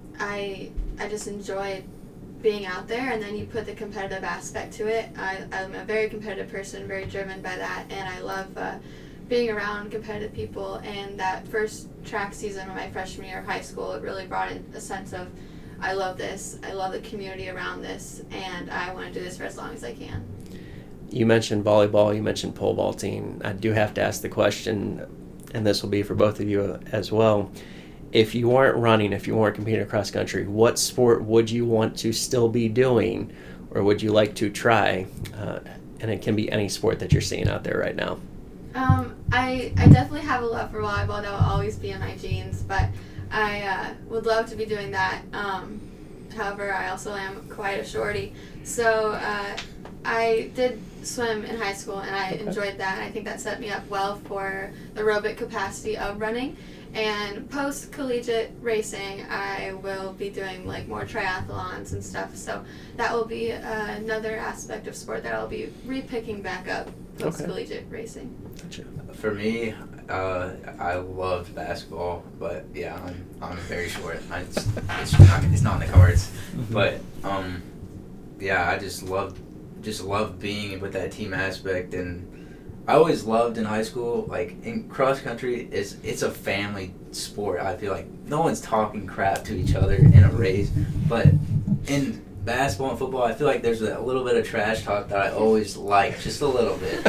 I I just enjoyed being out there, and then you put the competitive aspect to it. I, I'm a very competitive person, very driven by that, and I love uh, being around competitive people. And that first track season of my freshman year of high school, it really brought in a sense of, I love this, I love the community around this, and I want to do this for as long as I can. You mentioned volleyball, you mentioned pole vaulting. I do have to ask the question, and this will be for both of you as well. If you weren't running, if you weren't competing across country, what sport would you want to still be doing, or would you like to try? Uh, and it can be any sport that you're seeing out there right now. Um, I I definitely have a love for volleyball. That will always be in my genes, but I uh, would love to be doing that. Um, however, I also am quite a shorty, so uh, I did swim in high school, and I Okay. enjoyed that. And I think that set me up well for the aerobic capacity of running. And post collegiate racing, I will be doing like more triathlons and stuff. So that will be uh, another aspect of sport that I'll be re-picking back up post collegiate okay. racing. Gotcha. For me, uh, I loved basketball, but yeah, I'm I'm very short. I just, it's not it's not in the cards. Mm-hmm. But um, yeah, I just love just love being with that team aspect. And I always loved in high school, like in cross country, is it's a family sport. I feel like no one's talking crap to each other in a race, but in basketball and football, I feel like there's a little bit of trash talk that I always like, just a little bit.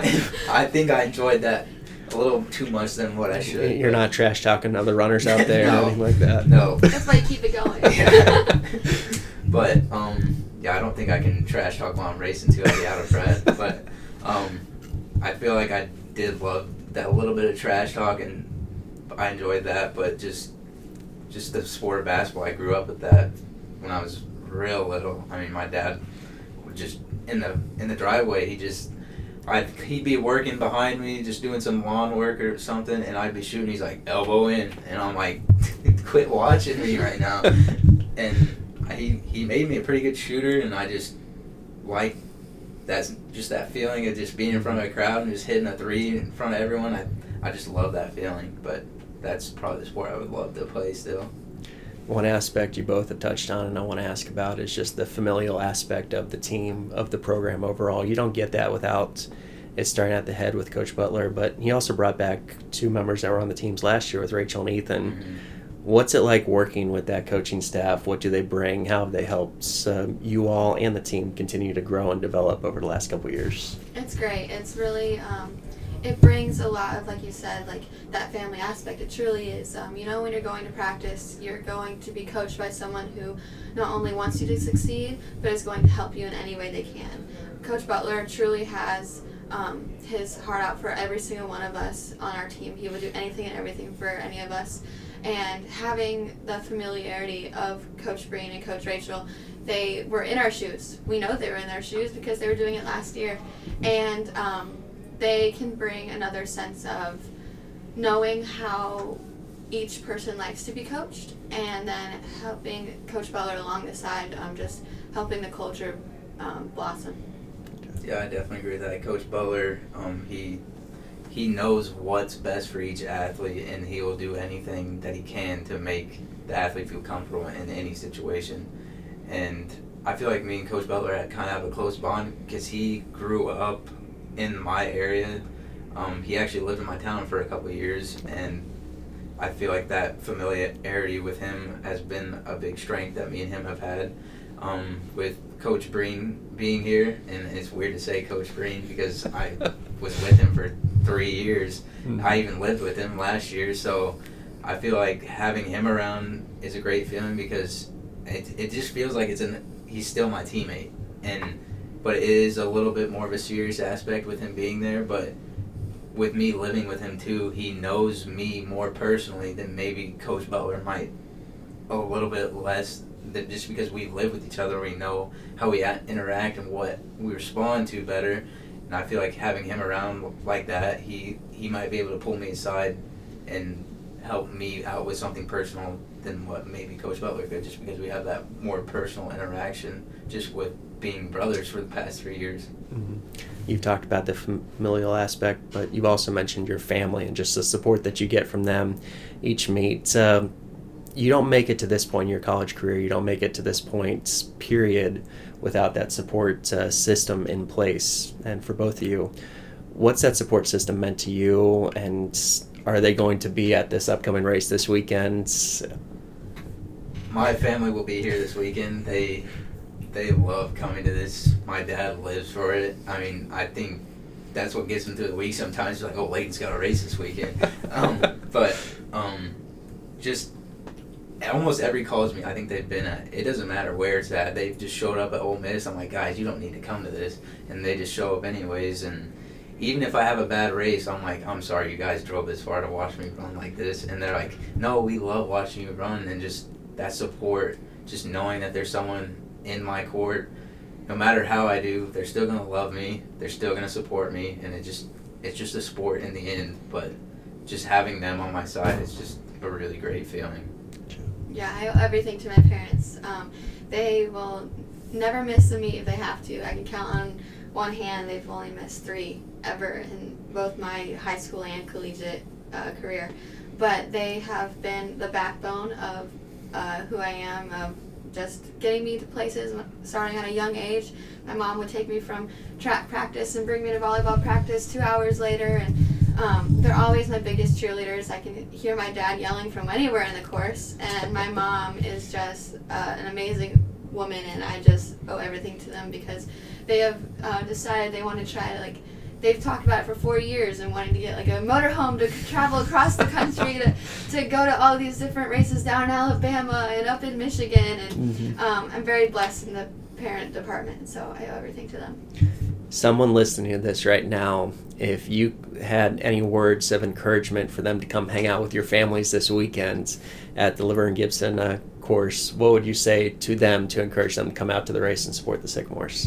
I think I enjoyed that a little too much than what I should. You're not trash talking other runners out there no, or anything like that. No. That's why you keep it going. Yeah. But um, yeah, I don't think I can trash talk while I'm racing too. I'd be out of breath. But um. I feel like I did love that little bit of trash talk, and I enjoyed that. But just, just the sport of basketball, I grew up with that when I was real little. I mean, my dad would just in the in the driveway, he just, I he'd be working behind me, just doing some lawn work or something, and I'd be shooting. He's like, elbow in, and I'm like, quit watching me right now. And he he made me a pretty good shooter, and I just like. That's just that feeling of just being in front of a crowd and just hitting a three in front of everyone. I, I just love that feeling, but that's probably the sport I would love to play still. One aspect you both have touched on and I want to ask about is just the familial aspect of the team, of the program overall. You don't get that without it starting at the head with Coach Butler, but he also brought back two members that were on the teams last year with Rachel and Ethan. Mm-hmm. What's it like working with that coaching staff? What do they bring? How have they helped um, you all and the team continue to grow and develop over the last couple of years? It's great. It's really, um, it brings a lot of, like you said, like that family aspect. It truly is. Um, you know, when you're going to practice, you're going to be coached by someone who not only wants you to succeed, but is going to help you in any way they can. Coach Butler truly has um, his heart out for every single one of us on our team. He would do anything and everything for any of us. And having the familiarity of Coach Breen and Coach Rachel, they were in our shoes. We know they were in their shoes because they were doing it last year. And um, they can bring another sense of knowing how each person likes to be coached, and then helping Coach Butler along the side, um, just helping the culture um, blossom. Yeah, I definitely agree with that. Coach Butler, um, he... he knows what's best for each athlete, and he will do anything that he can to make the athlete feel comfortable in any situation. And I feel like me and Coach Butler kind of have a close bond because he grew up in my area. Um, he actually lived in my town for a couple of years, and I feel like that familiarity with him has been a big strength that me and him have had. Um, with Coach Breen being here, and it's weird to say Coach Breen because I was with him for three years. Mm-hmm. I even lived with him last year, so I feel like having him around is a great feeling because it it just feels like it's an he's still my teammate, and but it is a little bit more of a serious aspect with him being there. But with me living with him too, he knows me more personally than maybe Coach Butler might, a little bit less. That just because we live with each other, we know how we a- interact and what we respond to better. And I feel like having him around like that, he, he might be able to pull me aside and help me out with something personal than what maybe Coach Butler could, just because we have that more personal interaction just with being brothers for the past three years. Mm-hmm. You've talked about the familial aspect, but you've also mentioned your family and just the support that you get from them each meet. Um, you don't make it to this point in your college career, you don't make it to this point, period, without that support uh, system in place. And for both of you, what's that support system meant to you, and are they going to be at this upcoming race this weekend? My family will be here this weekend. They they love coming to this. My dad lives for it. I mean, I think that's what gets them through the week sometimes. It's like, oh, Layton's got a race this weekend. um, but um, just almost every college meet I think they've been at, it doesn't matter where it's at. They've just showed up at Ole Miss. I'm like, guys, you don't need to come to this. And they just show up anyways. And even if I have a bad race, I'm like, I'm sorry you guys drove this far to watch me run like this. And they're like, no, we love watching you run. And just that support, just knowing that there's someone in my court, no matter how I do, they're still going to love me. They're still going to support me. And it just it's just a sport in the end. But just having them on my side is just a really great feeling. Yeah, I owe everything to my parents. Um, they will never miss a meet if they have to. I can count on one hand they've only missed three ever in both my high school and collegiate uh, career. But they have been the backbone of uh, who I am, of just getting me to places starting at a young age. My mom would take me from track practice and bring me to volleyball practice two hours later, and um, they're always my biggest cheerleaders. I can hear my dad yelling from anywhere in the course, and my mom is just uh, an amazing woman, and I just owe everything to them because they have uh, decided they want to try to, like, they've talked about it for four years and wanting to get like a motorhome to travel across the country to, to go to all these different races down in Alabama and up in Michigan, and Mm-hmm. um, I'm very blessed in the parent department, so I owe everything to them. Someone listening to this right now, if you had any words of encouragement for them to come hang out with your families this weekend at the Laverne Gibson uh, course, what would you say to them to encourage them to come out to the race and support the Sycamores?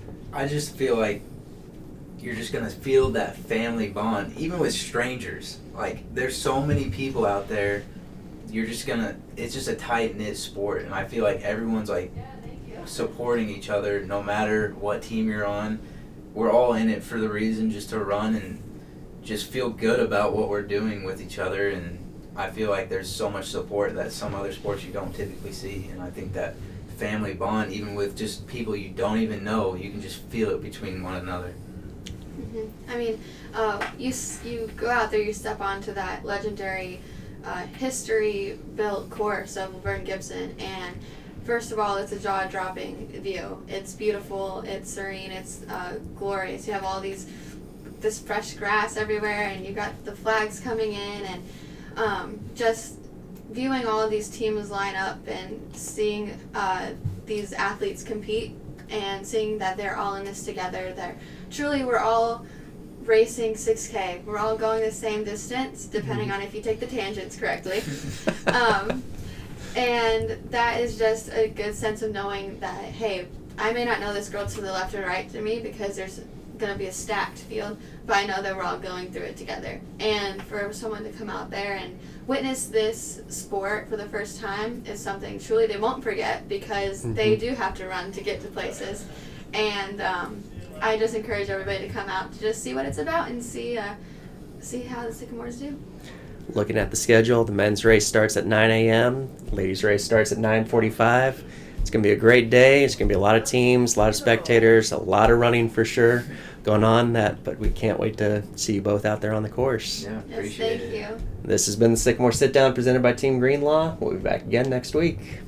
I just feel like you're just going to feel that family bond, even with strangers. Like, there's so many people out there, you're just going to, it's just a tight-knit sport, and I feel like everyone's, like, supporting each other no matter what team you're on. We're all in it for the reason just to run and just feel good about what we're doing with each other, and I feel like there's so much support that some other sports you don't typically see, and I think that family bond, even with just people you don't even know, you can just feel it between one another. Mm-hmm. I mean, uh, you you go out there, you step onto that legendary uh, history-built course of Laverne Gibson, and first of all, it's a jaw-dropping view. It's beautiful, it's serene, it's uh, glorious. You have all these, this fresh grass everywhere, and you got the flags coming in, and um, just viewing all of these teams line up and seeing uh, these athletes compete and seeing that they're all in this together. They're truly, we're all racing six K. We're all going the same distance, depending on if you take the tangents correctly. um, and that is just a good sense of knowing that, hey, I may not know this girl to the left or right to me because there's going to be a stacked field, but I know that we're all going through it together. And for someone to come out there and witness this sport for the first time is something truly they won't forget, because mm-hmm. they do have to run to get to places. And um, I just encourage everybody to come out to just see what it's about and see uh, see how the Sycamores do. Looking at the schedule, the men's race starts at nine a.m., ladies' race starts at nine forty-five. It's going to be a great day. It's going to be a lot of teams, a lot of spectators, a lot of running for sure going on, that, but we can't wait to see you both out there on the course. Yeah, Yes, appreciate thank it. you. This has been the Sycamore Sit Down presented by Team Greenlaw. We'll be back again next week.